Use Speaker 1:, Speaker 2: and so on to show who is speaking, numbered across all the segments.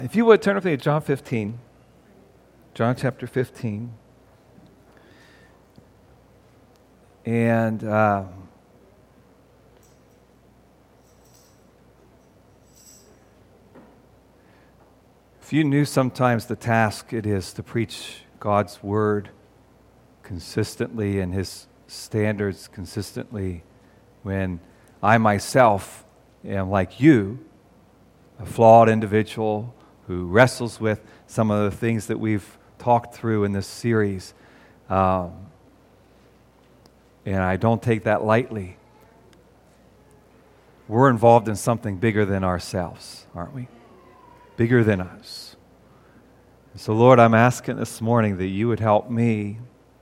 Speaker 1: If you would, turn with me to John 15. John chapter 15. And if you knew sometimes the task it is to preach God's word consistently and His standards consistently, when I myself am like you, a flawed individual who wrestles with some of the things that we've talked through in this series, and I don't take that lightly. We're involved in something bigger than ourselves, aren't we? Bigger than us. So, Lord, I'm asking this morning that you would help me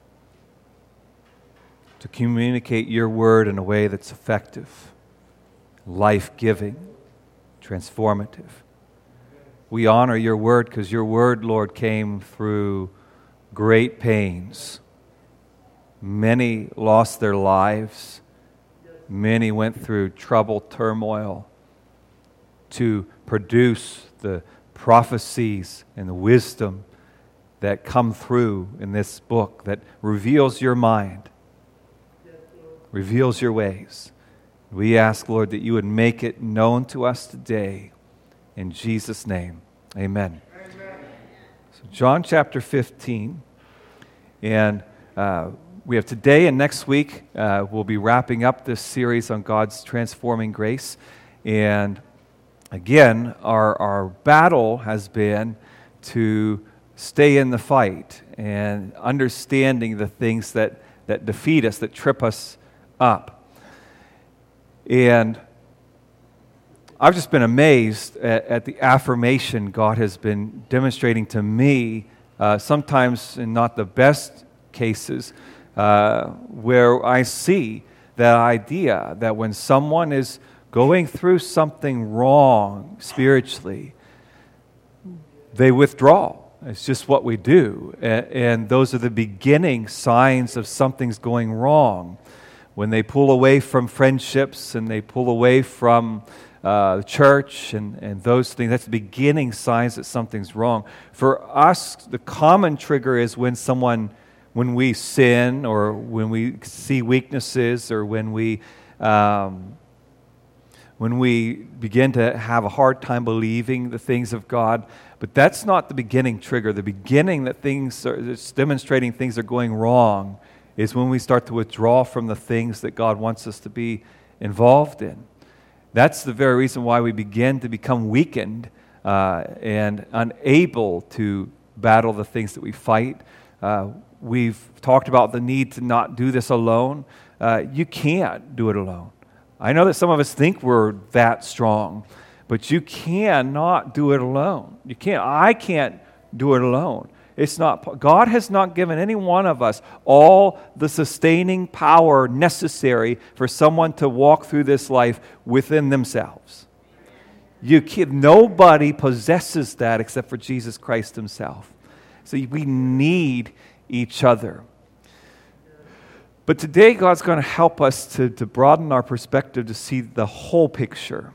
Speaker 1: to communicate your word in a way that's effective, life-giving, transformative. We honor your word because your word, Lord, came through great pains. Many lost their lives. Many went through trouble, turmoil to produce the prophecies and the wisdom that come through in this book that reveals your mind, reveals your ways. We ask, Lord, that you would make it known to us today. In Jesus' name, amen. So John chapter 15, and we have today and next week, we'll be wrapping up this series on God's transforming grace. And again, our battle has been to stay in the fight and understanding the things that defeat us, that trip us up. And I've just been amazed at the affirmation God has been demonstrating to me, sometimes in not the best cases, where I see that idea that when someone is going through something wrong spiritually, they withdraw. It's just what we do. And those are the beginning signs of something's going wrong. When they pull away from friendships and they pull away from the church and those things, that's the beginning signs that something's wrong. For us, the common trigger is when we sin, or when we see weaknesses, or when we begin to have a hard time believing the things of God. But that's not the beginning trigger. The beginning that's demonstrating things are going wrong is when we start to withdraw from the things that God wants us to be involved in. That's the very reason why we begin to become weakened and unable to battle the things that we fight. We've talked about the need to not do this alone. You can't do it alone. I know that some of us think we're that strong, but you cannot do it alone. You can't. I can't do it alone. God has not given any one of us all the sustaining power necessary for someone to walk through this life within themselves. Nobody possesses that except for Jesus Christ Himself. So we need each other. But today God's going to help us to broaden our perspective to see the whole picture.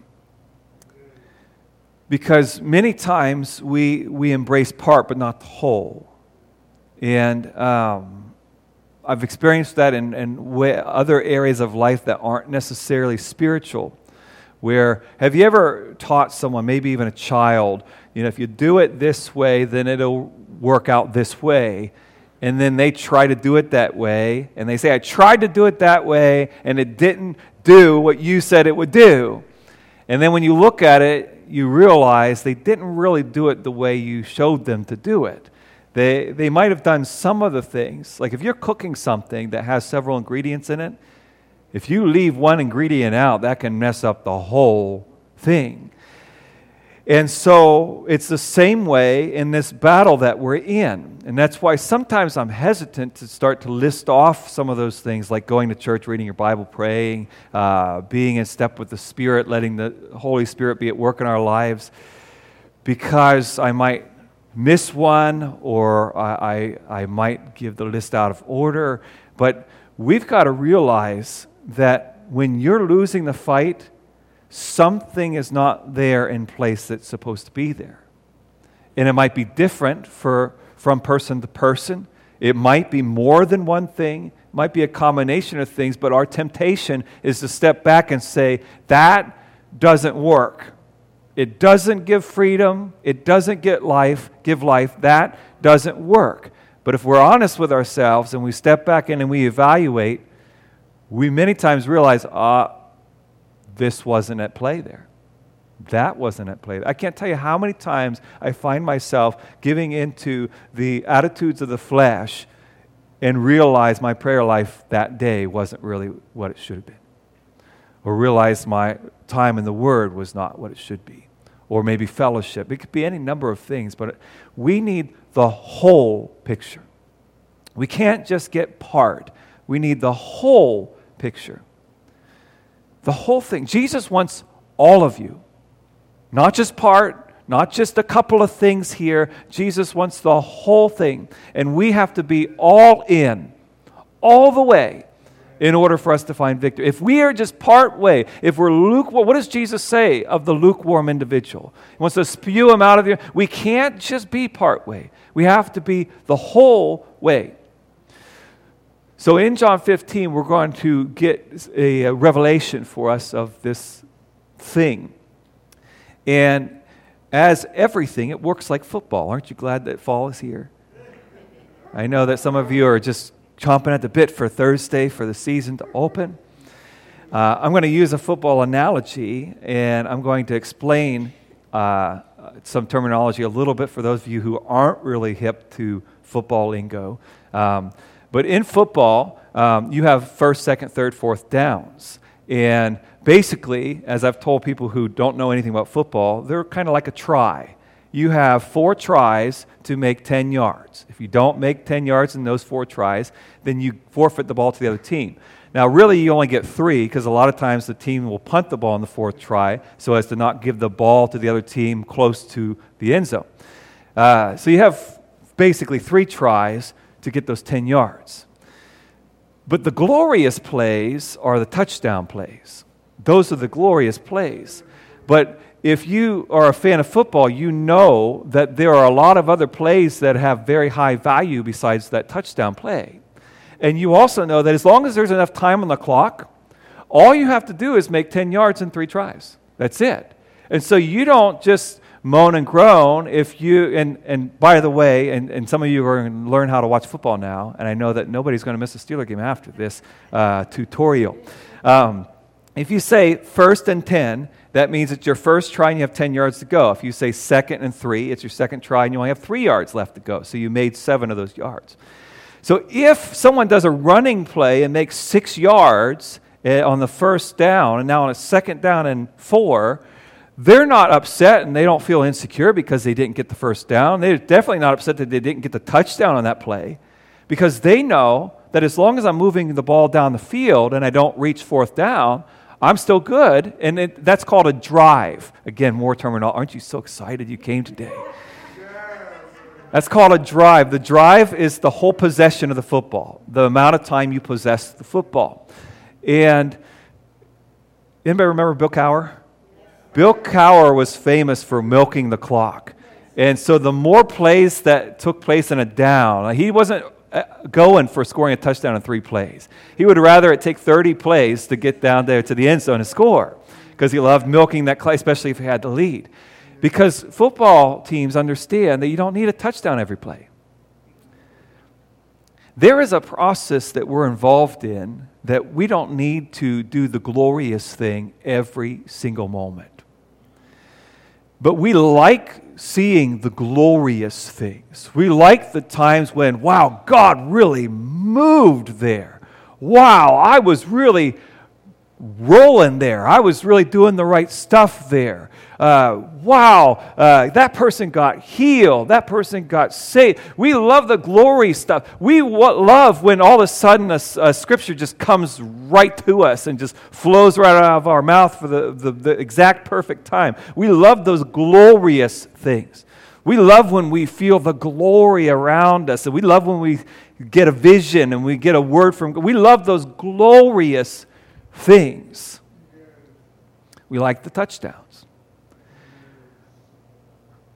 Speaker 1: Because many times we embrace part but not the whole. And I've experienced that in other areas of life that aren't necessarily spiritual. Where, have you ever taught someone, maybe even a child, if you do it this way, then it'll work out this way. And then they try to do it that way, and they say, I tried to do it that way, and it didn't do what you said it would do. And then when you look at it, you realize they didn't really do it the way you showed them to do it. They might have done some of the things. Like if you're cooking something that has several ingredients in it, if you leave one ingredient out, that can mess up the whole thing. And so it's the same way in this battle that we're in. And that's why sometimes I'm hesitant to start to list off some of those things, like going to church, reading your Bible, praying, being in step with the Spirit, letting the Holy Spirit be at work in our lives, because I might miss one, or I might give the list out of order. But we've got to realize that when you're losing the fight, something is not there in place that's supposed to be there. And it might be different from person to person. It might be more than one thing. It might be a combination of things, but our temptation is to step back and say, that doesn't work. It doesn't give freedom. It doesn't give life. That doesn't work. But if we're honest with ourselves and we step back in and we evaluate, we many times realize, this wasn't at play there. That wasn't at play. I can't tell you how many times I find myself giving into the attitudes of the flesh and realize my prayer life that day wasn't really what it should have been. Or realize my time in the Word was not what it should be. Or maybe fellowship. It could be any number of things, but we need the whole picture. We can't just get part. We need the whole picture. The whole thing. Jesus wants all of you. Not just part, not just a couple of things here. Jesus wants the whole thing. And we have to be all in, all the way, in order for us to find victory. If we are just part way, if we're lukewarm, what does Jesus say of the lukewarm individual? He wants to spew him out of the... We can't just be part way. We have to be the whole way. So in John 15, we're going to get a revelation for us of this thing. And as everything, it works like football. Aren't you glad that fall is here? I know that some of you are just chomping at the bit for Thursday for the season to open. I'm going to use a football analogy, and I'm going to explain some terminology a little bit for those of you who aren't really hip to football lingo. But in football, you have first, second, third, fourth downs. And basically, as I've told people who don't know anything about football, they're kind of like a try. You have 4 tries to make 10 yards. If you don't make 10 yards in those 4 tries, then you forfeit the ball to the other team. Now, really, you only get 3 because a lot of times the team will punt the ball in the 4th try so as to not give the ball to the other team close to the end zone. So you have basically 3 tries to get those 10 yards. But the glorious plays are the touchdown plays. Those are the glorious plays. But if you are a fan of football, you know that there are a lot of other plays that have very high value besides that touchdown play. And you also know that as long as there's enough time on the clock, all you have to do is make 10 yards in 3 tries. That's it. And so you don't just moan and groan if you, and by the way, and some of you are going to learn how to watch football now, and I know that nobody's going to miss a Steeler game after this tutorial. If you say 1st and 10, that means it's your first try and you have 10 yards to go. If you say 2nd and 3, it's your second try and you only have 3 yards left to go. So you made 7 of those yards. So if someone does a running play and makes 6 yards on the first down, and now on a 2nd down and 4, they're not upset and they don't feel insecure because they didn't get the first down. They're definitely not upset that they didn't get the touchdown on that play because they know that as long as I'm moving the ball down the field and I don't reach 4th down, I'm still good, and that's called a drive. Again, more terminology. Aren't you so excited you came today? That's called a drive. The drive is the whole possession of the football, the amount of time you possess the football. And anybody remember Bill Cowher? Bill Cowher was famous for milking the clock. And so the more plays that took place in a down, he wasn't going for scoring a touchdown in 3 plays. He would rather it take 30 plays to get down there to the end zone and score because he loved milking that clock, especially if he had the lead. Because football teams understand that you don't need a touchdown every play. There is a process that we're involved in that we don't need to do the glorious thing every single moment. But we like seeing the glorious things. We like the times when, wow, God really moved there. Wow, I was really rolling there. I was really doing the right stuff there. That person got healed. That person got saved. We love the glory stuff. We love when all of a sudden a scripture just comes right to us and just flows right out of our mouth for the exact perfect time. We love those glorious things. We love when we feel the glory around us. And we love when we get a vision and we get a word from God. We love those glorious things. We like the touchdowns.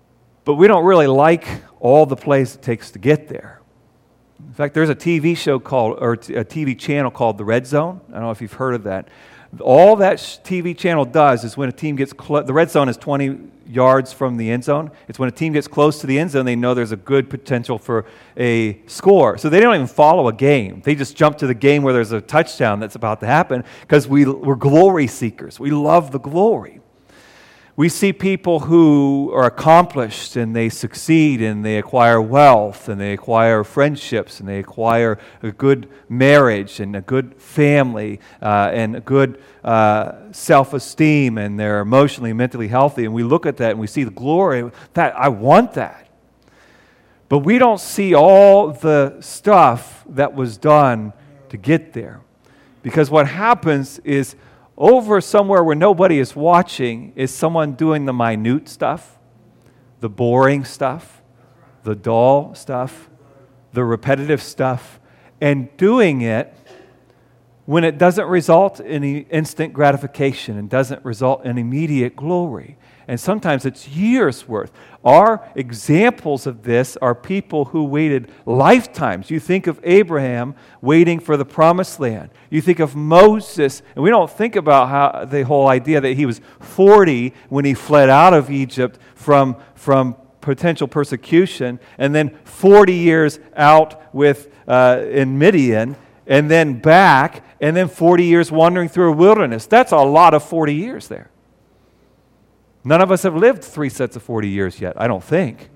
Speaker 1: but we don't really like all the plays it takes to get there. In fact, there's a TV show called, or a TV channel called The Red Zone. I don't know if you've heard of that. All that TV channel does is when a team gets close, the red zone is 20 yards from the end zone. It's when a team gets close to the end zone, they know there's a good potential for a score. So they don't even follow a game. They just jump to the game where there's a touchdown that's about to happen because we're glory seekers. We love the glory. We see people who are accomplished and they succeed and they acquire wealth and they acquire friendships and they acquire a good marriage and a good family and a good self-esteem, and they're emotionally, mentally healthy. And we look at that and we see the glory. That I want that. But we don't see all the stuff that was done to get there. Because what happens is, over somewhere where nobody is watching is someone doing the minute stuff, the boring stuff, the dull stuff, the repetitive stuff, and doing it when it doesn't result in instant gratification and doesn't result in immediate glory. And sometimes it's years worth. Our examples of this are people who waited lifetimes. You think of Abraham waiting for the promised land. You think of Moses, and we don't think about how the whole idea that he was 40 when he fled out of Egypt from potential persecution, and then 40 years out in Midian, and then back, and then 40 years wandering through a wilderness. That's a lot of 40 years there. None of us have lived 3 sets of 40 years yet, I don't think.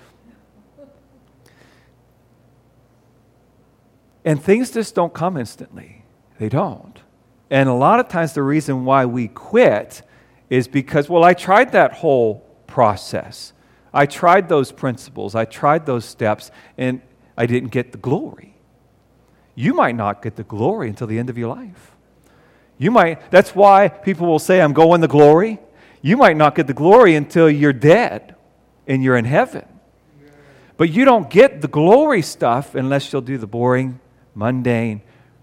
Speaker 1: And things just don't come instantly. They don't. And a lot of times the reason why we quit is because, well, I tried that whole process. I tried those principles. I tried those steps, and I didn't get the glory. You might not get the glory until the end of your life. That's why people will say, I'm going to glory. You might not get the glory until you're dead and you're in heaven. But you don't get the glory stuff unless you'll do the boring, mundane,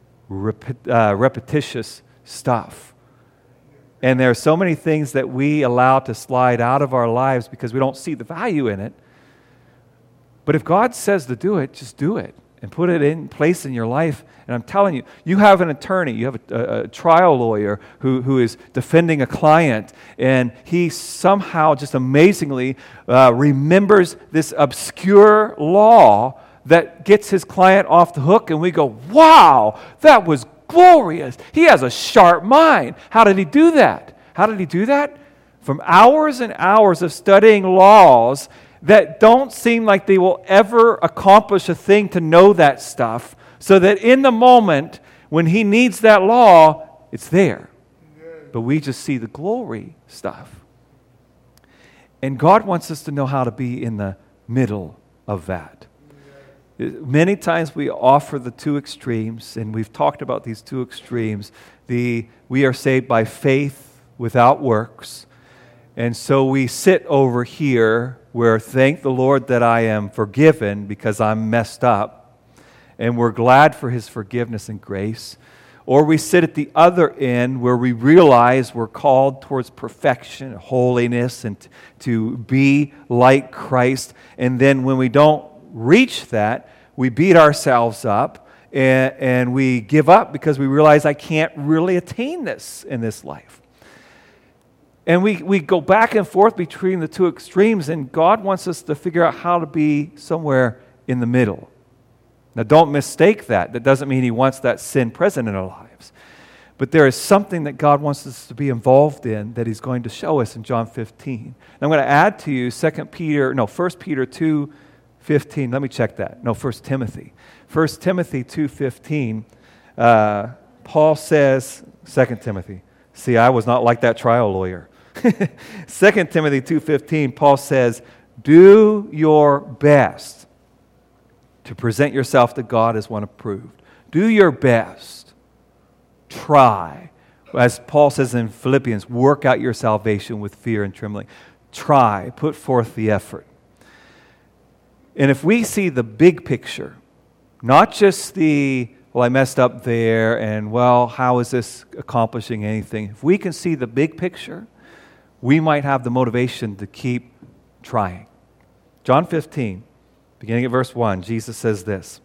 Speaker 1: repetitious stuff. And there are so many things that we allow to slide out of our lives because we don't see the value in it. But if God says to do it, just do it and put it in place in your life. And I'm telling you, you have an attorney, you have a trial lawyer who is defending a client, and he somehow just amazingly remembers this obscure law that gets his client off the hook, and we go, wow, that was glorious. He has a sharp mind. How did he do that? How did he do that? From hours and hours of studying laws that don't seem like they will ever accomplish a thing to know that stuff, so that in the moment when he needs that law, it's there. But we just see the glory stuff. And God wants us to know how to be in the middle of that. Many times we offer the two extremes, and we've talked about these two extremes. We are saved by faith without works. And so we sit over here where thank the Lord that I am forgiven because I'm messed up, and we're glad for His forgiveness and grace. Or we sit at the other end where we realize we're called towards perfection, holiness, and to be like Christ. And then when we don't reach that, we beat ourselves up and we give up because we realize I can't really attain this in this life. And we go back and forth between the two extremes, and God wants us to figure out how to be somewhere in the middle. Now, don't mistake that. That doesn't mean He wants that sin present in our lives. But there is something that God wants us to be involved in that He's going to show us in John 15. And I'm going to add to you 1 Peter 2:15. Let me check that. 1 Timothy. 1 Timothy 2:15. Paul says, 2 Timothy. See, I was not like that trial lawyer. 2 Timothy 2:15, Paul says, do your best to present yourself to God as one approved. Do your best. Try. As Paul says in Philippians, work out your salvation with fear and trembling. Try. Put forth the effort. And if we see the big picture, not just I messed up there, and how is this accomplishing anything? If we can see the big picture, we might have the motivation to keep trying. John 15, beginning at verse 1, Jesus says this: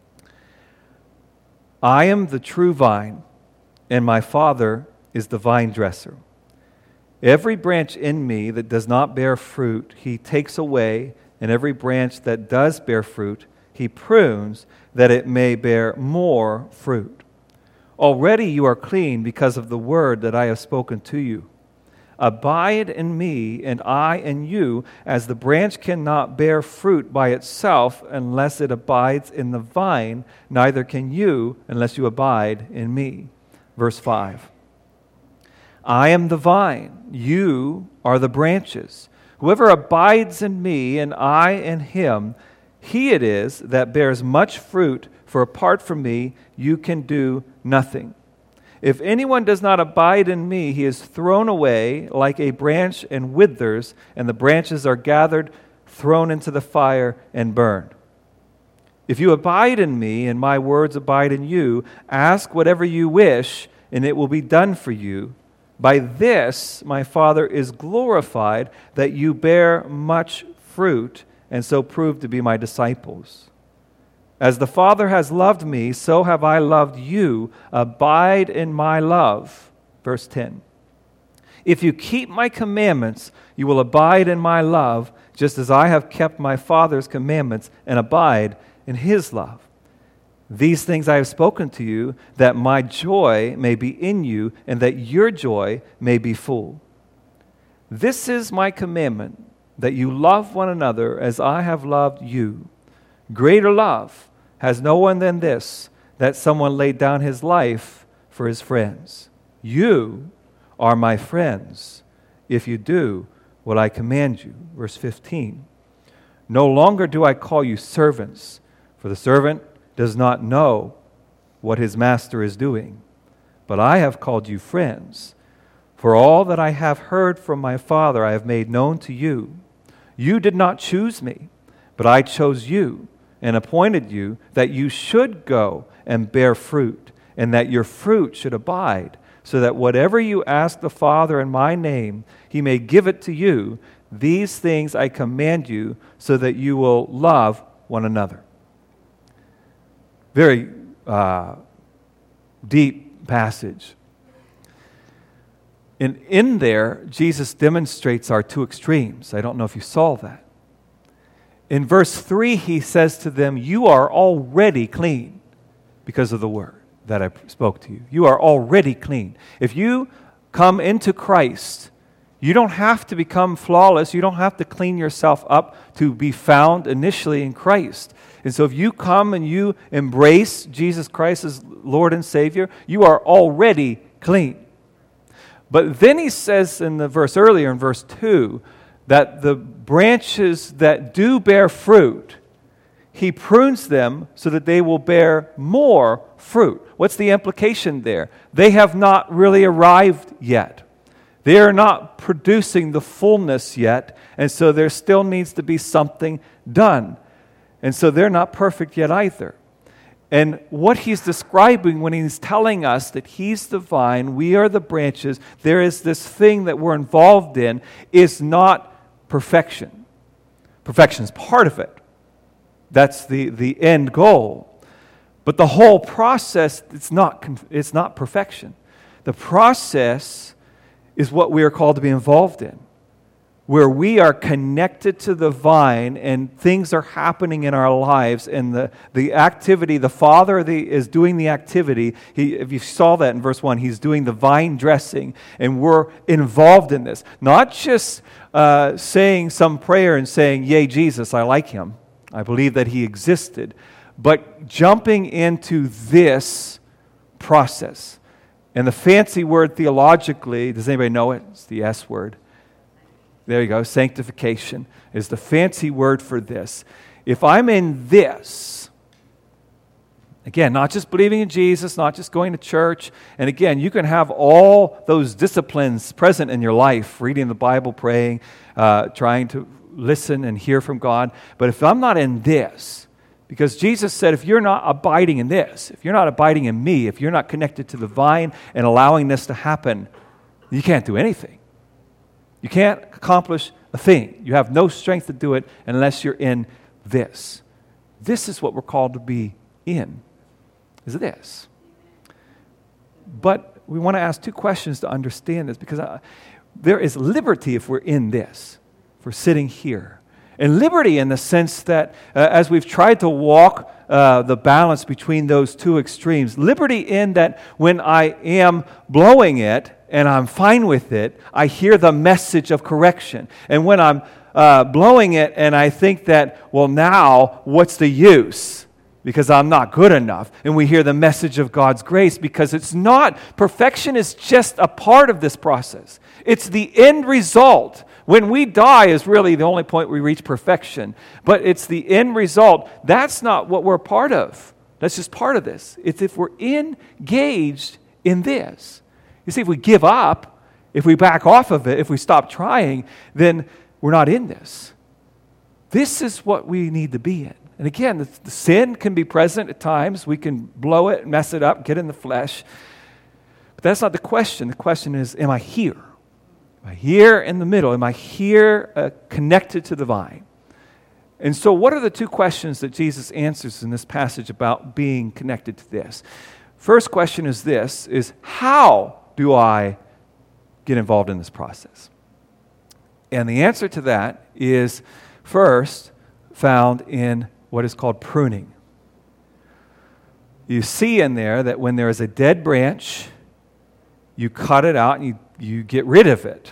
Speaker 1: I am the true vine, and my Father is the vine dresser. Every branch in me that does not bear fruit, he takes away, and every branch that does bear fruit, he prunes, that it may bear more fruit. Already you are clean because of the word that I have spoken to you. Abide in me, and I in you, as the branch cannot bear fruit by itself unless it abides in the vine, neither can you unless you abide in me. Verse 5. I am the vine, you are the branches. Whoever abides in me and I in him, he it is that bears much fruit, for apart from me you can do nothing. If anyone does not abide in me, he is thrown away like a branch and withers, and the branches are gathered, thrown into the fire, and burned. If you abide in me, and my words abide in you, ask whatever you wish, and it will be done for you. By this my Father is glorified, that you bear much fruit, and so prove to be my disciples. As the Father has loved me, so have I loved you. Abide in my love. Verse 10. If you keep my commandments, you will abide in my love, just as I have kept my Father's commandments and abide in his love. These things I have spoken to you, that my joy may be in you, and that your joy may be full. This is my commandment, that you love one another as I have loved you. Greater love has no one than this, that someone laid down his life for his friends. You are my friends, if you do what I command you. Verse 15. No longer do I call you servants, for the servant does not know what his master is doing. But I have called you friends, for all that I have heard from my Father I have made known to you. You did not choose me, but I chose you and appointed you that you should go and bear fruit, and that your fruit should abide, so that whatever you ask the Father in my name, he may give it to you. These things I command you, so that you will love one another. Very deep passage. And in there, Jesus demonstrates our two extremes. I don't know if you saw that. In verse 3, he says to them, you are already clean because of the word that I spoke to you. You are already clean. If you come into Christ, you don't have to become flawless. You don't have to clean yourself up to be found initially in Christ. And so if you come and you embrace Jesus Christ as Lord and Savior, you are already clean. But then he says in the verse earlier, in verse 2, that the branches that do bear fruit, he prunes them so that they will bear more fruit. What's the implication there? They have not really arrived yet. They are not producing the fullness yet, and so there still needs to be something done. And so they're not perfect yet either. And what he's describing when he's telling us that he's the vine, we are the branches, there is this thing that we're involved in, is not perfection. Perfection is part of it. That's the end goal. But the whole process, it's not perfection. The process is what we are called to be involved in, where we are connected to the vine and things are happening in our lives, and the activity, the Father is doing the activity. If you saw that in verse 1, he's doing the vine dressing, and we're involved in this. Not just saying some prayer and saying, yay, Jesus, I like him. I believe that he existed. But jumping into this process. And the fancy word theologically, does anybody know it? It's the S word. There you go. Sanctification is the fancy word for this. If I'm in this, again, not just believing in Jesus, not just going to church, and again, you can have all those disciplines present in your life, reading the Bible, praying, trying to listen and hear from God. But if I'm not in this, because Jesus said, if you're not abiding in this, if you're not abiding in me, if you're not connected to the vine and allowing this to happen, you can't do anything. You can't accomplish a thing. You have no strength to do it unless you're in this. This is what we're called to be in, is this. But we want to ask two questions to understand this, because there is liberty if we're in this, if we're sitting here. And liberty in the sense that as we've tried to walk the balance between those two extremes, liberty in that when I am blowing it and I'm fine with it, I hear the message of correction. And when I'm blowing it and I think that, well, now what's the use? Because I'm not good enough. And we hear the message of God's grace, because it's not, perfection is just a part of this process. It's the end result. When we die is really the only point we reach perfection. But it's the end result. That's not what we're a part of. That's just part of this. It's if we're engaged in this. You see, if we give up, if we back off of it, if we stop trying, then we're not in this. This is what we need to be in. And again, the sin can be present at times. We can blow it, mess it up, get in the flesh. But that's not the question. The question is, am I here? Am I here in the middle? Am I here connected to the vine? And so what are the two questions that Jesus answers in this passage about being connected to this? First question is this, is how do I get involved in this process? And the answer to that is first found in what is called pruning. You see in there that when there is a dead branch, you cut it out and you get rid of it.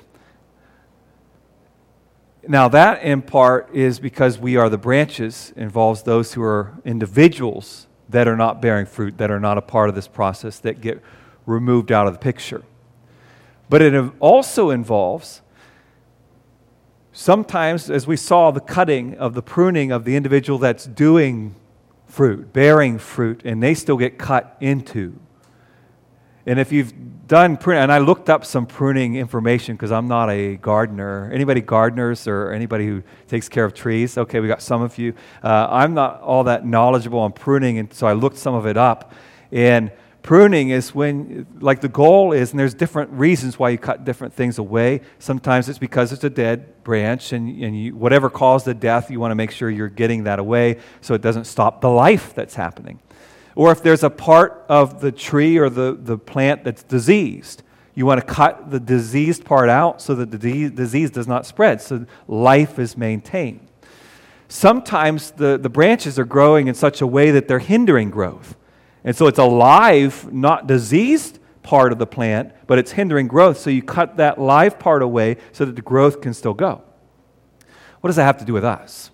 Speaker 1: Now that in part is because we are the branches, involves those who are individuals that are not bearing fruit, that are not a part of this process, that get removed out of the picture. But it also involves sometimes, as we saw, the cutting of the pruning of the individual that's doing fruit, bearing fruit, and they still get cut into. And if you've done pruning, and I looked up some pruning information because I'm not a gardener. Anybody gardeners or anybody who takes care of trees? Okay, we got some of you. I'm not all that knowledgeable on pruning, and so I looked some of it up. And pruning is when, like the goal is, and there's different reasons why you cut different things away. Sometimes it's because it's a dead branch, and you, whatever caused the death, you want to make sure you're getting that away so it doesn't stop the life that's happening. Or if there's a part of the tree or the plant that's diseased, you want to cut the diseased part out so that the disease does not spread, so life is maintained. Sometimes the branches are growing in such a way that they're hindering growth. And so it's a live, not diseased part of the plant, but it's hindering growth. So you cut that live part away so that the growth can still go. What does that have to do with us?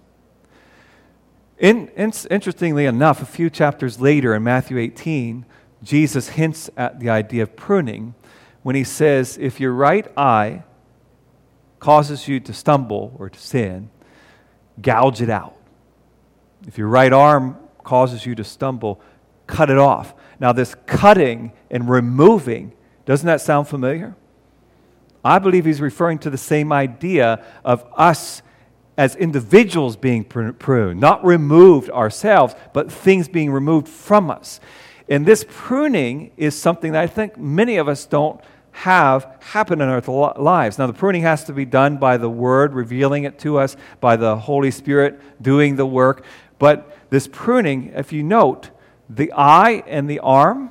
Speaker 1: Interestingly enough, a few chapters later in Matthew 18, Jesus hints at the idea of pruning when he says, if your right eye causes you to stumble or to sin, gouge it out. If your right arm causes you to stumble, cut it off. Now this cutting and removing, doesn't that sound familiar? I believe he's referring to the same idea of us as individuals being pruned, not removed ourselves, but things being removed from us. And this pruning is something that I think many of us don't have happen in our lives. Now the pruning has to be done by the Word, revealing it to us, by the Holy Spirit doing the work. But this pruning, if you note, the eye and the arm,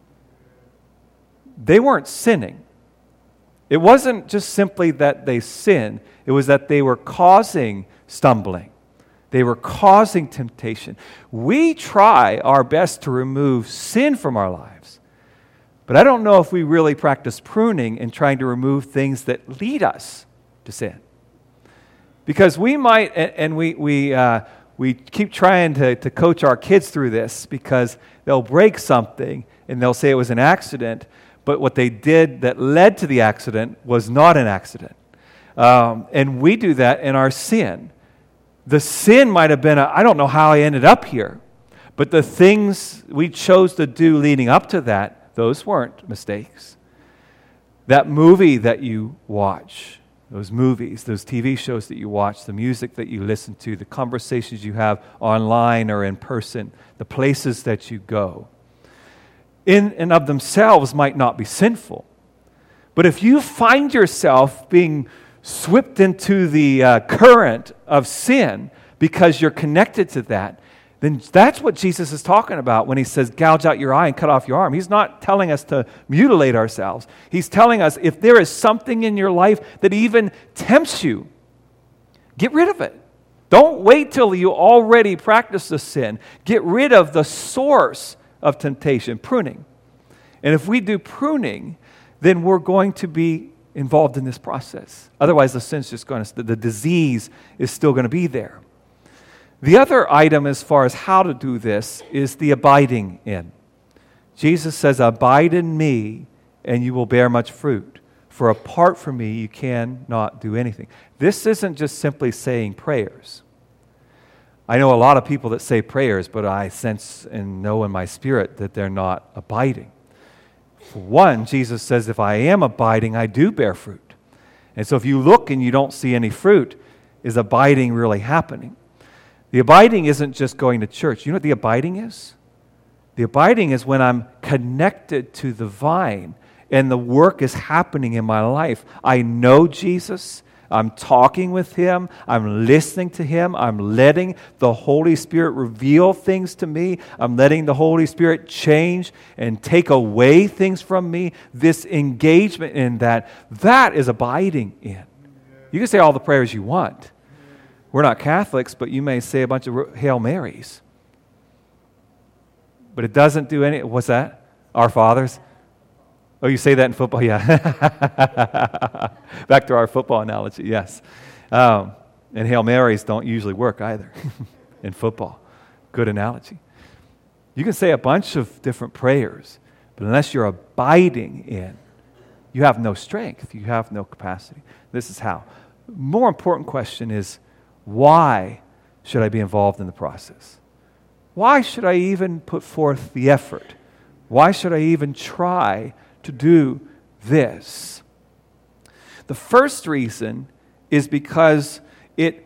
Speaker 1: they weren't sinning. It wasn't just simply that they sinned. It was that they were causing stumbling. They were causing temptation. We try our best to remove sin from our lives. But I don't know if we really practice pruning and trying to remove things that lead us to sin. Because we might, and we keep trying to coach our kids through this, because they'll break something and they'll say it was an accident, but what they did that led to the accident was not an accident. And we do that in our sin. The sin might have been, I don't know how I ended up here, but the things we chose to do leading up to that, those weren't mistakes. That movie that you watch, those movies, those TV shows that you watch, the music that you listen to, the conversations you have online or in person, the places that you go, in and of themselves might not be sinful. But if you find yourself being swept into the current of sin because you're connected to that, then that's what Jesus is talking about when he says, gouge out your eye and cut off your arm. He's not telling us to mutilate ourselves. He's telling us if there is something in your life that even tempts you, get rid of it. Don't wait till you already practice the sin. Get rid of the source of temptation, pruning. And if we do pruning, then we're going to be involved in this process. Otherwise, the sin's just going to, the disease is still going to be there. The other item as far as how to do this is the abiding in. Jesus says, abide in me and you will bear much fruit. For apart from me, you cannot do anything. This isn't just simply saying prayers. I know a lot of people that say prayers, but I sense and know in my spirit that they're not abiding. For one, Jesus says, if I am abiding, I do bear fruit. And so if you look and you don't see any fruit, is abiding really happening? The abiding isn't just going to church. You know what the abiding is? The abiding is when I'm connected to the vine and the work is happening in my life. I know Jesus. I'm talking with Him. I'm listening to Him. I'm letting the Holy Spirit reveal things to me. I'm letting the Holy Spirit change and take away things from me. This engagement in that is abiding in. You can say all the prayers you want. We're not Catholics, but you may say a bunch of Hail Marys. But it doesn't do any, what's that? Our Fathers? Oh, you say that in football? Yeah. Back to our football analogy, yes. And Hail Marys don't usually work either in football. Good analogy. You can say a bunch of different prayers, but unless you're abiding in, you have no strength. You have no capacity. This is how. More important question is, why should I be involved in the process? Why should I even put forth the effort? Why should I even try to do this? The first reason is because it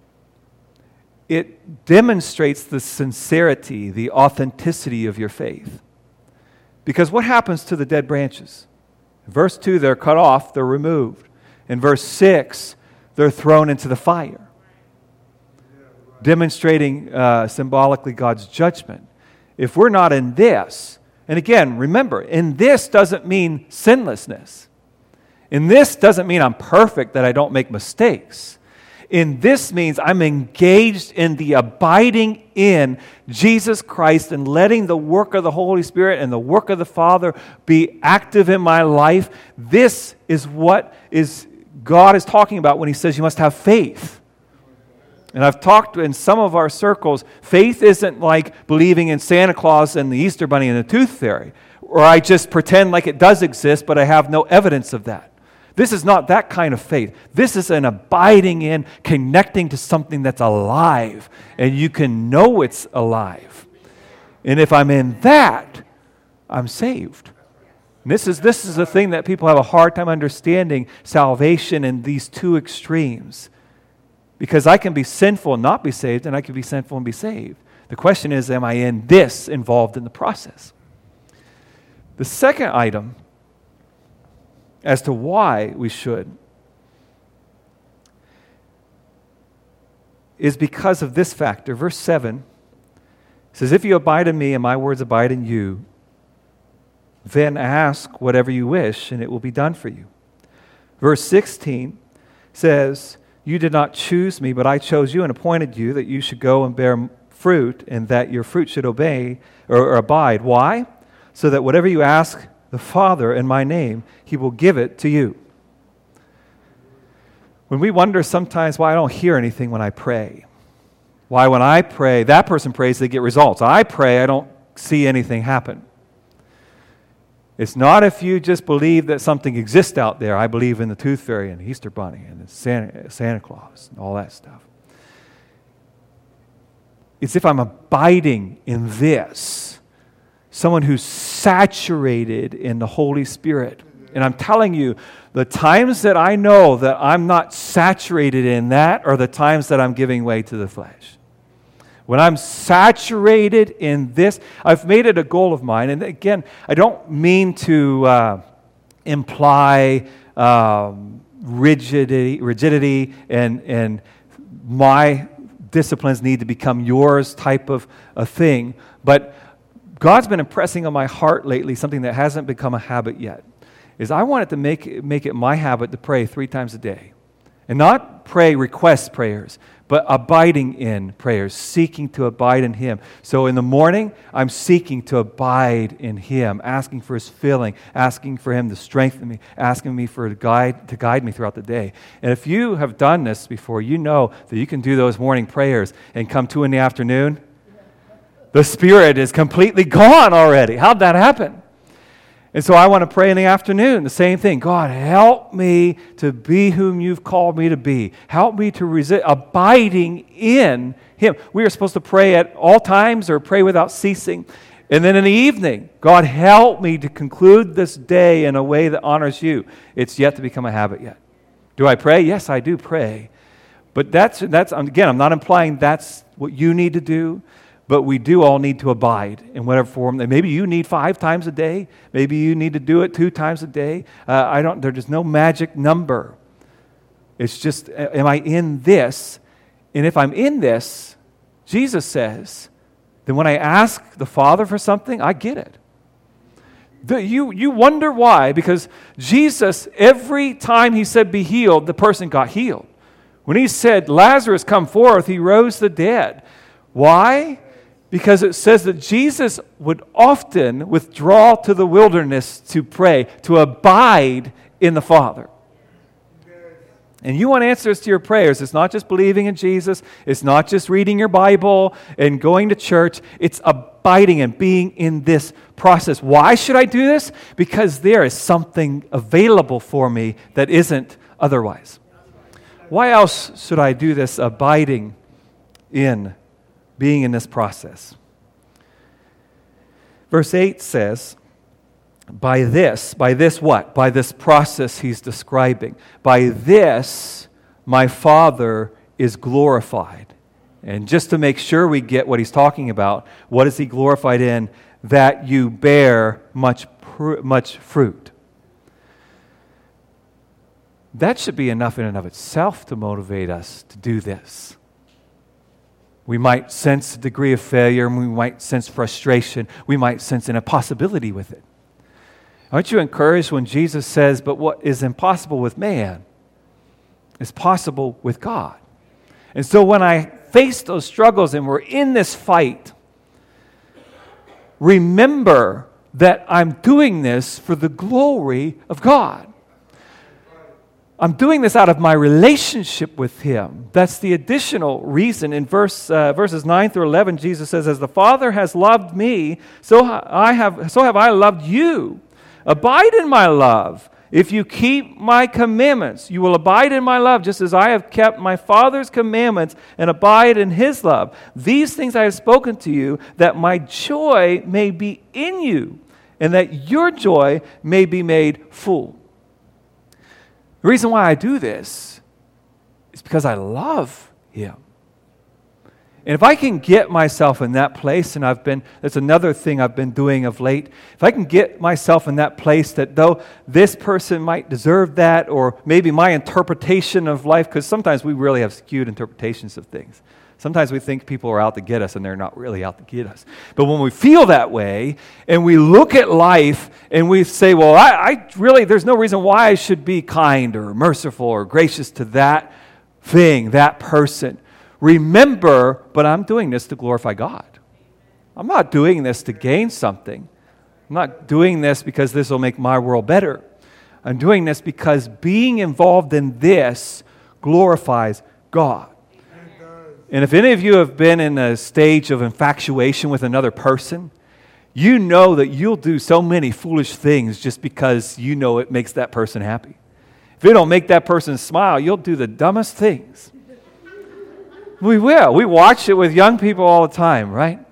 Speaker 1: demonstrates the sincerity, the authenticity of your faith. Because what happens to the dead branches? In verse 2, they're cut off, they're removed. In verse 6, they're thrown into the fire, demonstrating symbolically God's judgment. If we're not in this, and again, remember, in this doesn't mean sinlessness. In this doesn't mean I'm perfect, that I don't make mistakes. In this means I'm engaged in the abiding in Jesus Christ and letting the work of the Holy Spirit and the work of the Father be active in my life. This is what God is talking about when He says you must have faith. And I've talked in some of our circles, faith isn't like believing in Santa Claus and the Easter Bunny and the Tooth Fairy, or I just pretend like it does exist, but I have no evidence of that. This is not that kind of faith. This is an abiding in, connecting to something that's alive, and you can know it's alive. And if I'm in that, I'm saved. And this is the thing that people have a hard time understanding, salvation in these two extremes. Because I can be sinful and not be saved, and I can be sinful and be saved. The question is, am I in this involved in the process? The second item as to why we should is because of this factor. Verse 7 says, if you abide in me and my words abide in you, then ask whatever you wish and it will be done for you. Verse 16 says, you did not choose me, but I chose you and appointed you that you should go and bear fruit and that your fruit should obey or abide. Why? So that whatever you ask the Father in my name, He will give it to you. When we wonder sometimes why I don't hear anything when I pray, why when I pray, that person prays, they get results. I pray, I don't see anything happen. It's not if you just believe that something exists out there. I believe in the Tooth Fairy and the Easter Bunny and the Santa Claus and all that stuff. It's if I'm abiding in this, someone who's saturated in the Holy Spirit. And I'm telling you, the times that I know that I'm not saturated in that are the times that I'm giving way to the flesh. When I'm saturated in this, I've made it a goal of mine. And again, I don't mean to imply, rigidity and my disciplines need to become yours type of a thing. But God's been impressing on my heart lately something that hasn't become a habit yet, is I wanted to make it my habit to pray 3 times a day. And not pray request prayers, but abiding in prayers, seeking to abide in Him. So in the morning, I'm seeking to abide in Him, asking for His filling, asking for Him to strengthen me, asking me to guide me throughout the day. And if you have done this before, you know that you can do those morning prayers and come 2 in the afternoon, the Spirit is completely gone already. How'd that happen? And so I want to pray in the afternoon, the same thing. God, help me to be whom you've called me to be. Help me to resist abiding in Him. We are supposed to pray at all times or pray without ceasing. And then in the evening, God, help me to conclude this day in a way that honors you. It's yet to become a habit yet. Do I pray? Yes, I do pray. But that's again, I'm not implying that's what you need to do. But we do all need to abide in whatever form. Maybe you need 5 times a day. Maybe you need to do it 2 times a day. There's no magic number. It's just, am I in this? And if I'm in this, Jesus says, then when I ask the Father for something, I get it. You wonder why, because Jesus, every time He said be healed, the person got healed. When He said, Lazarus, come forth, He rose the dead. Why? Because it says that Jesus would often withdraw to the wilderness to pray, to abide in the Father. And you want answers to your prayers. It's not just believing in Jesus. It's not just reading your Bible and going to church. It's abiding and being in this process. Why should I do this? Because there is something available for me that isn't otherwise. Why else should I do this abiding in being in this process? Verse 8 says, by this what? By this process He's describing. By this my Father is glorified. And just to make sure we get what He's talking about, what is He glorified in? That you bear much fruit. That should be enough in and of itself to motivate us to do this. We might sense a degree of failure, and we might sense frustration. We might sense an impossibility with it. Aren't you encouraged when Jesus says, but what is impossible with man is possible with God? And so when I face those struggles and we're in this fight, remember that I'm doing this for the glory of God. I'm doing this out of my relationship with Him. That's the additional reason. In verses 9 through 11, Jesus says, as the Father has loved me, so have I loved you. Abide in my love. If you keep my commandments, you will abide in my love, just as I have kept my Father's commandments and abide in His love. These things I have spoken to you, that my joy may be in you, and that your joy may be made full. The reason why I do this is because I love Him. And if I can get myself in that place, and that's another thing I've been doing of late, if I can get myself in that place that though this person might deserve that, or maybe my interpretation of life, because sometimes we really have skewed interpretations of things. Sometimes we think people are out to get us, and they're not really out to get us. But when we feel that way, and we look at life, and we say, well, I really, there's no reason why I should be kind or merciful or gracious to that thing, that person. Remember, but I'm doing this to glorify God. I'm not doing this to gain something. I'm not doing this because this will make my world better. I'm doing this because being involved in this glorifies God. And if any of you have been in a stage of infatuation with another person, you know that you'll do so many foolish things just because you know it makes that person happy. If it don't make that person smile, you'll do the dumbest things. We will. We watch it with young people all the time, right?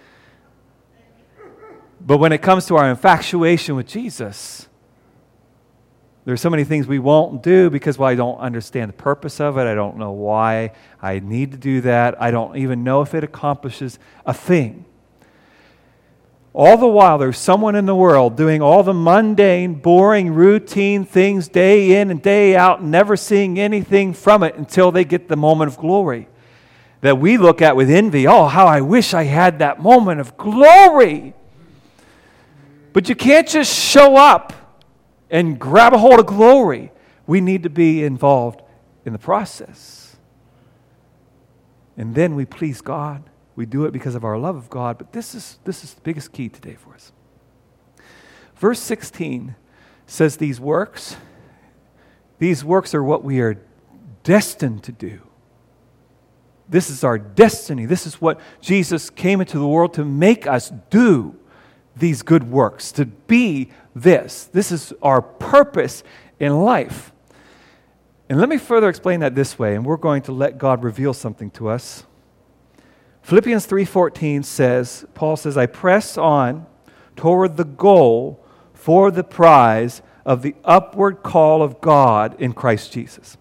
Speaker 1: But when it comes to our infatuation with Jesus, there's so many things we won't do because, well, I don't understand the purpose of it. I don't know why I need to do that. I don't even know if it accomplishes a thing. All the while, there's someone in the world doing all the mundane, boring, routine things day in and day out, never seeing anything from it until they get the moment of glory that we look at with envy. Oh, how I wish I had that moment of glory. But you can't just show up and grab a hold of glory. We need to be involved in the process. And then we please God. We do it because of our love of God. But this is the biggest key today for us. Verse 16 says these works are what we are destined to do. This is our destiny. This is what Jesus came into the world to make us do, these good works, to be this. This is our purpose in life. And let me further explain that this way, and we're going to let God reveal something to us. Philippians 3:14 says, Paul says, I press on toward the goal for the prize of the upward call of God in Christ Jesus.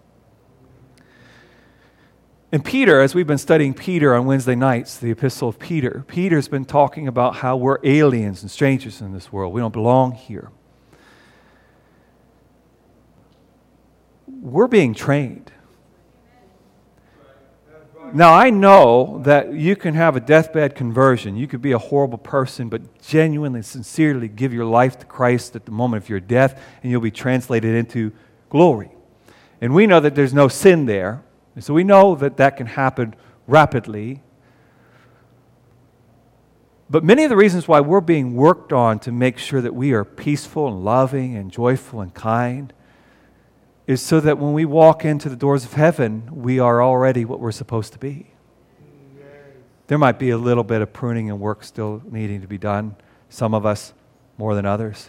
Speaker 1: And Peter, as we've been studying Peter on Wednesday nights, the epistle of Peter, Peter's been talking about how we're aliens and strangers in this world. We don't belong here. We're being trained. Now, I know that you can have a deathbed conversion. You could be a horrible person, but genuinely, sincerely give your life to Christ at the moment of your death, and you'll be translated into glory. And we know that there's no sin there. And so we know that that can happen rapidly. But many of the reasons why we're being worked on to make sure that we are peaceful and loving and joyful and kind is so that when we walk into the doors of heaven, we are already what we're supposed to be. There might be a little bit of pruning and work still needing to be done. Some of us more than others.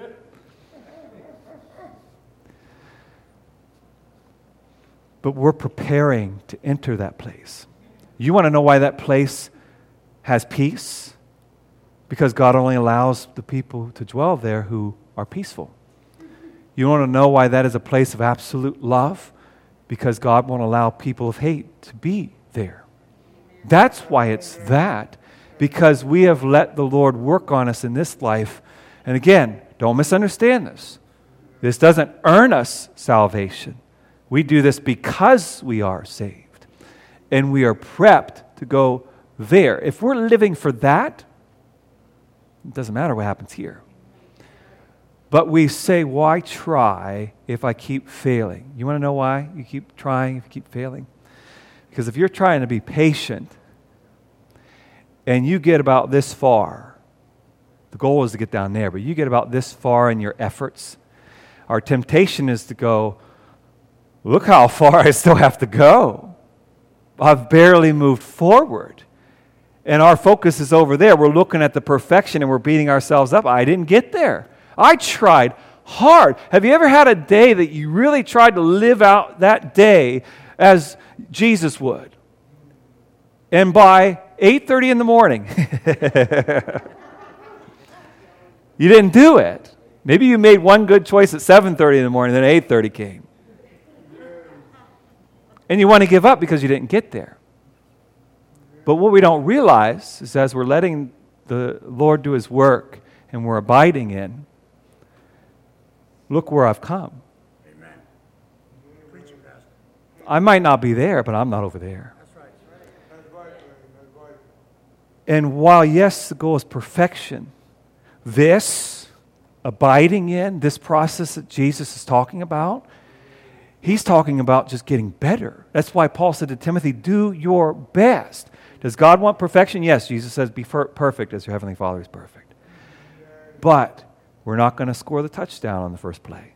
Speaker 1: But we're preparing to enter that place. You want to know why that place has peace? Because God only allows the people to dwell there who are peaceful. You want to know why that is a place of absolute love? Because God won't allow people of hate to be there. That's why it's that. Because we have let the Lord work on us in this life. And again, don't misunderstand this. This doesn't earn us salvation. We do this because we are saved. And we are prepped to go there. If we're living for that, it doesn't matter what happens here. But we say, why try if I keep failing? You want to know why you keep trying if you keep failing? Because if you're trying to be patient and you get about this far, the goal is to get down there, but you get about this far in your efforts, our temptation is to go, look how far I still have to go. I've barely moved forward. And our focus is over there. We're looking at the perfection and we're beating ourselves up. I didn't get there. I tried hard. Have you ever had a day that you really tried to live out that day as Jesus would? And by 8:30 in the morning, you didn't do it. Maybe you made one good choice at 7:30 in the morning, then 8:30 came. And you want to give up because you didn't get there. But what we don't realize is as we're letting the Lord do His work and we're abiding in, look where I've come.
Speaker 2: Amen. Preaching, Pastor.
Speaker 1: I might not be there, but I'm not over there.
Speaker 2: That's right.
Speaker 3: That's right.
Speaker 1: And while, yes, the goal is perfection, this abiding in, this process that Jesus is talking about, He's talking about just getting better. That's why Paul said to Timothy, do your best. Does God want perfection? Yes, Jesus says, be perfect as your Heavenly Father is perfect. But we're not going to score the touchdown on the first play.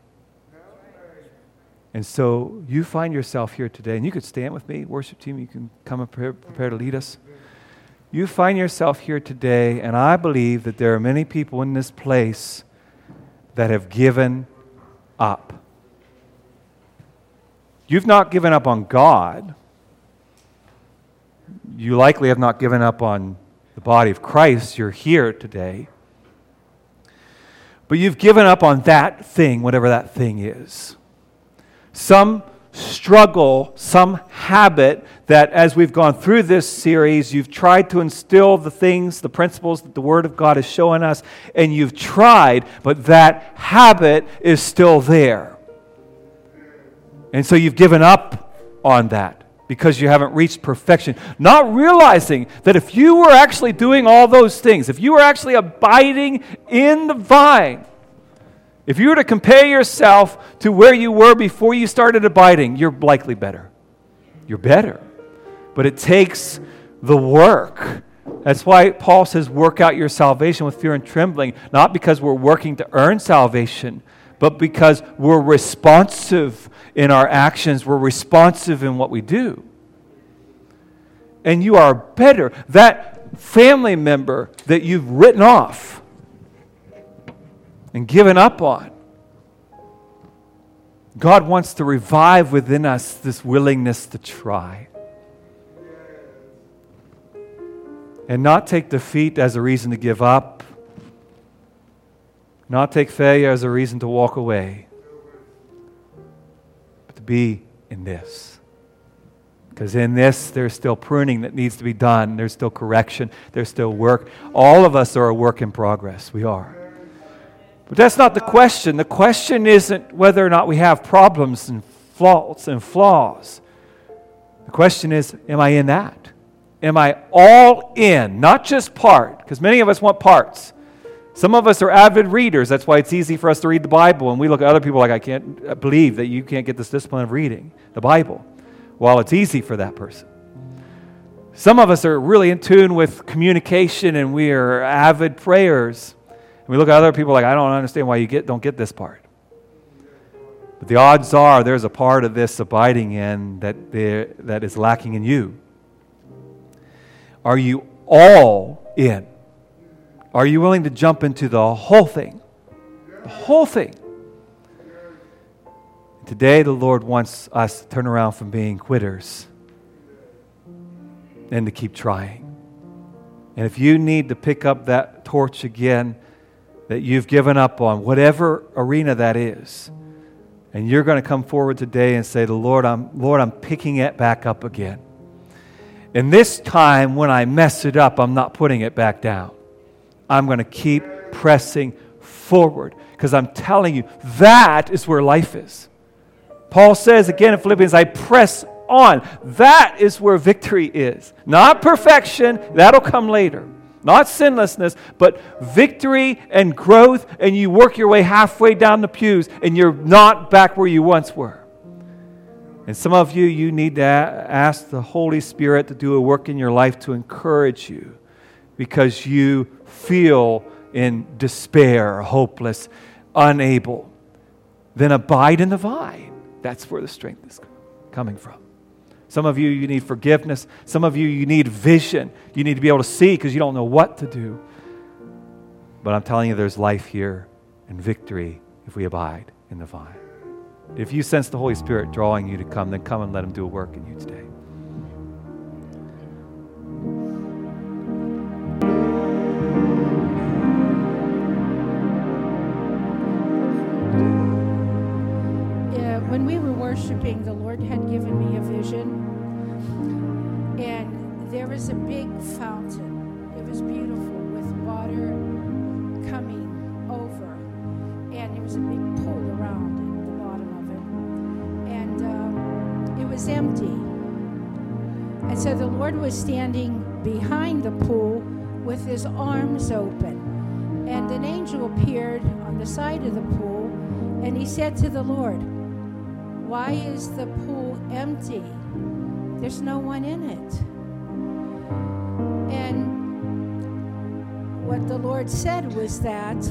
Speaker 1: And so you find yourself here today, and you could stand with me, worship team, you can come and prepare to lead us. You find yourself here today, and I believe that there are many people in this place that have given up. You've not given up on God. You likely have not given up on the body of Christ. You're here today. But you've given up on that thing, whatever that thing is. Some struggle, some habit that as we've gone through this series, you've tried to instill the things, the principles that the Word of God is showing us, and you've tried, but that habit is still there. And so you've given up on that because you haven't reached perfection, not realizing that if you were actually doing all those things, if you were actually abiding in the vine, if you were to compare yourself to where you were before you started abiding, you're likely better. You're better. But it takes the work. That's why Paul says, work out your salvation with fear and trembling, not because we're working to earn salvation, but because we're responsive in our actions, we're responsive in what we do. And you are better. That family member that you've written off and given up on, God wants to revive within us this willingness to try. And not take defeat as a reason to give up. Not take failure as a reason to walk away. But to be in this. Because in this, there's still pruning that needs to be done. There's still correction. There's still work. All of us are a work in progress. We are. But that's not the question. The question isn't whether or not we have problems and faults and flaws. The question is, am I in that? Am I all in? Not just part, because many of us want parts. Some of us are avid readers. That's why it's easy for us to read the Bible. And we look at other people like, I can't believe that you can't get this discipline of reading the Bible. Well, it's easy for that person. Some of us are really in tune with communication, and we are avid prayers. We look at other people like, I don't understand why you don't get this part. But the odds are there's a part of this abiding in that is lacking in you. Are you all in? Are you willing to jump into the whole thing? The whole thing. Today the Lord wants us to turn around from being quitters and to keep trying. And if you need to pick up that torch again, that you've given up on, whatever arena that is, and you're going to come forward today and say, Lord, I'm picking it back up again. And this time when I mess it up, I'm not putting it back down. I'm going to keep pressing forward, because I'm telling you, that is where life is. Paul says again in Philippians, I press on. That is where victory is. Not perfection, that'll come later. Not sinlessness, but victory and growth, and you work your way halfway down the pews, and you're not back where you once were. And some of you need to ask the Holy Spirit to do a work in your life to encourage you, because you feel in despair, hopeless, unable. Then abide in the vine. That's where the strength is coming from. Some of you need forgiveness. Some of you need vision. You need to be able to see because you don't know what to do. But I'm telling you, there's life here and victory if we abide in the vine. If you sense the Holy Spirit drawing you to come, then come and let Him do a work in you today.
Speaker 4: When we were worshiping, the Lord had given me a vision, and there was a big fountain. It was beautiful with water coming over, and there was a big pool around at the bottom of it, and it was empty. And so the Lord was standing behind the pool with His arms open, and an angel appeared on the side of the pool, and he said to the Lord, why is the pool empty? There's no one in it. And what the Lord said was that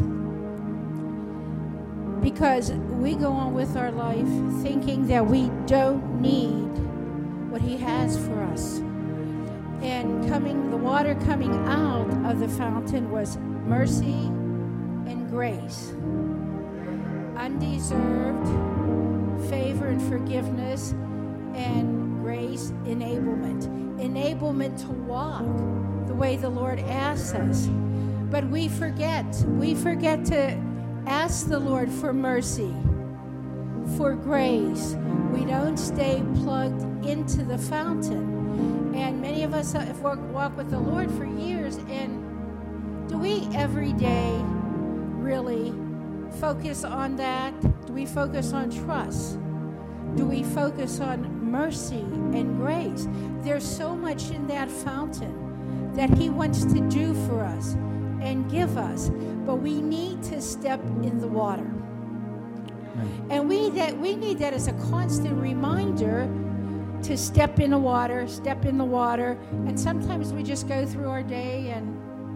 Speaker 4: because we go on with our life thinking that we don't need what He has for us. And the water coming out of the fountain was mercy and grace. Undeserved favor and forgiveness, and grace enablement to walk the way the Lord asks us. But we forget to ask the Lord for mercy, for grace, We don't stay plugged into the fountain. And many of us have walked with the Lord for years, and do we every day really focus on that? Do we focus on trust? Do we focus on mercy and grace? There's so much in that fountain that He wants to do for us and give us, but we need to step in the water. And we need that as a constant reminder to step in the water, and sometimes we just go through our day and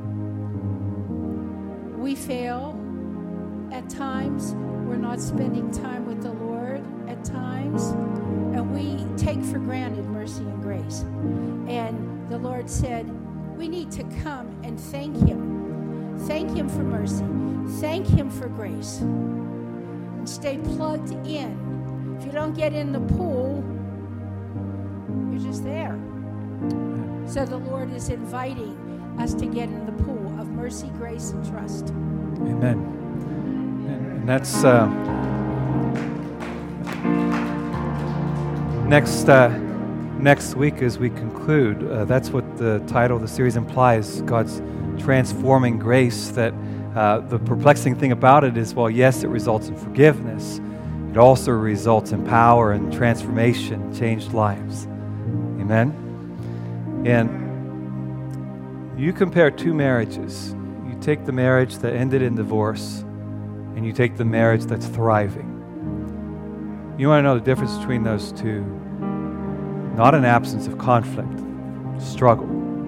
Speaker 4: we fail. At times, we're not spending time with the Lord at times, and we take for granted mercy and grace. And the Lord said, we need to come and thank Him. Thank Him for mercy. Thank Him for grace. And stay plugged in. If you don't get in the pool, you're just there. So the Lord is inviting us to get in the pool of mercy, grace, and trust.
Speaker 1: Amen. And that's next week as we conclude. That's what the title of the series implies, God's transforming grace. That the perplexing thing about it is, well, yes, it results in forgiveness. It also results in power and transformation, changed lives. Amen? And you compare two marriages. You take the marriage that ended in divorce, and you take the marriage that's thriving. You want to know the difference between those two? Not an absence of conflict, struggle.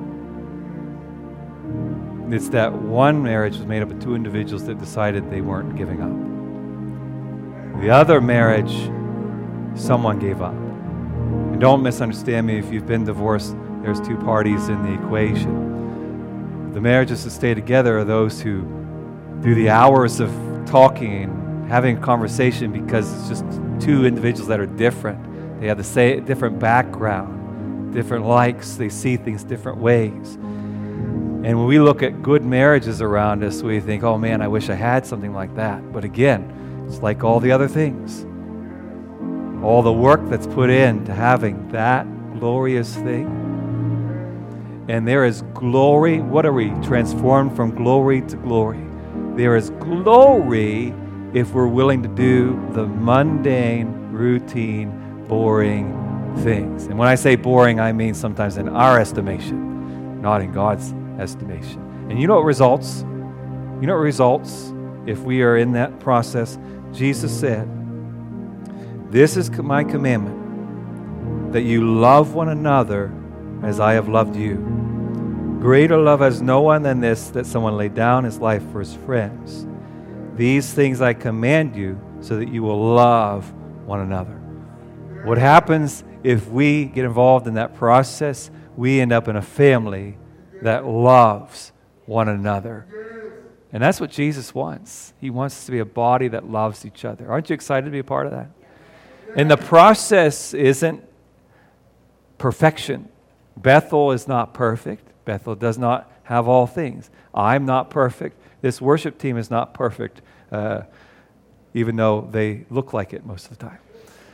Speaker 1: It's that one marriage was made up of two individuals that decided they weren't giving up. The other marriage, someone gave up. And don't misunderstand me, if you've been divorced, there's two parties in the equation. The marriages that stay together are those who do the hours of talking and having a conversation because it's just two individuals that are different. They have the same different background, different likes, they see things different ways. And when we look at good marriages around us, we think, oh man, I wish I had something like that. But again, it's like all the other things. All the work that's put into having that glorious thing. And there is glory. What are we? Transformed from glory to glory. There is glory if we're willing to do the mundane, routine, boring things. And when I say boring, I mean sometimes in our estimation, not in God's estimation. And you know what results? You know what results if we are in that process? Jesus said, "This is my commandment, that you love one another as I have loved you. Greater love has no one than this, that someone lay down his life for his friends. These things I command you, so that you will love one another." What happens if we get involved in that process? We end up in a family that loves one another. And that's what Jesus wants. He wants us to be a body that loves each other. Aren't you excited to be a part of that? And the process isn't perfection. Bethel is not perfect. Bethel does not have all things. I'm not perfect. This worship team is not perfect, even though they look like it most of the time.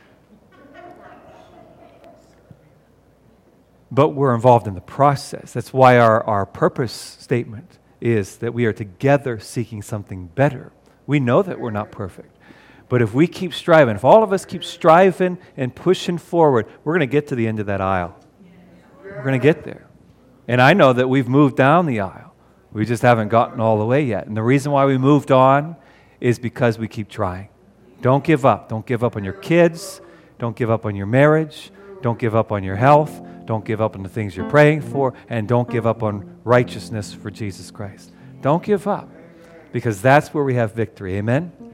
Speaker 1: But we're involved in the process. That's why our purpose statement is that we are together seeking something better. We know that we're not perfect. But if we keep striving, if all of us keep striving and pushing forward, we're going to get to the end of that aisle. We're going to get there. And I know that we've moved down the aisle. We just haven't gotten all the way yet. And the reason why we moved on is because we keep trying. Don't give up. Don't give up on your kids. Don't give up on your marriage. Don't give up on your health. Don't give up on the things you're praying for. And don't give up on righteousness for Jesus Christ. Don't give up, because that's where we have victory. Amen?